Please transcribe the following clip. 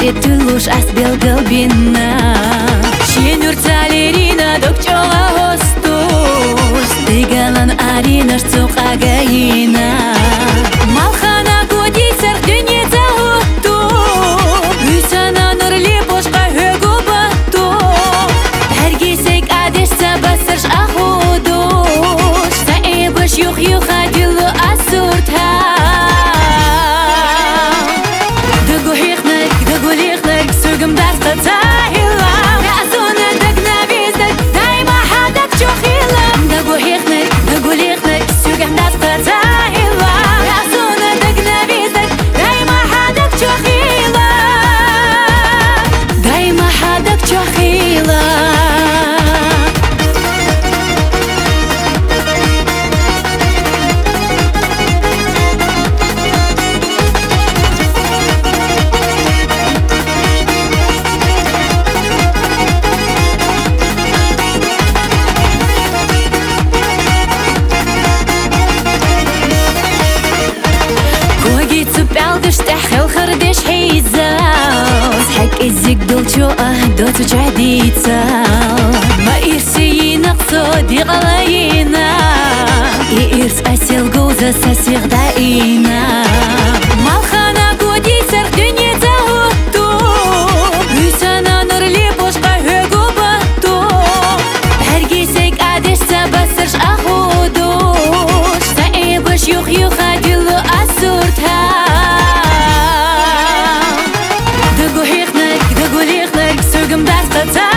Тулуш асбел галбина Шенур цалерина докчола хостус Тыгалан арина шцука гаина Малхана годи сар дюне загуту Үсана нурле бошка хөгу бату Әргесек адеш сабасырш ахудуш Саибыш юх-юха дилу асурта Sögüm basta tahilam Razona dagnavizdek Daima hadak chohilam Dagulichnek Sögüm basta tahilam Razona dagnavizdek Daima hadak chohilam Daima hadak chohilam تحخل خردش حيزاوز حق الزق دولشو أهدوت وجعديتا ما إرسي نقصودي غلاينا إرس أسيل جوزة ساسيغ داينا مالخانا قودي سر دنيا تهوتو بيسانا نور لي بوشقا هوغو باتو هرقيسك عادش سابسرش أخودوش سايبش يوخ دلو أسورتها Sögüm basta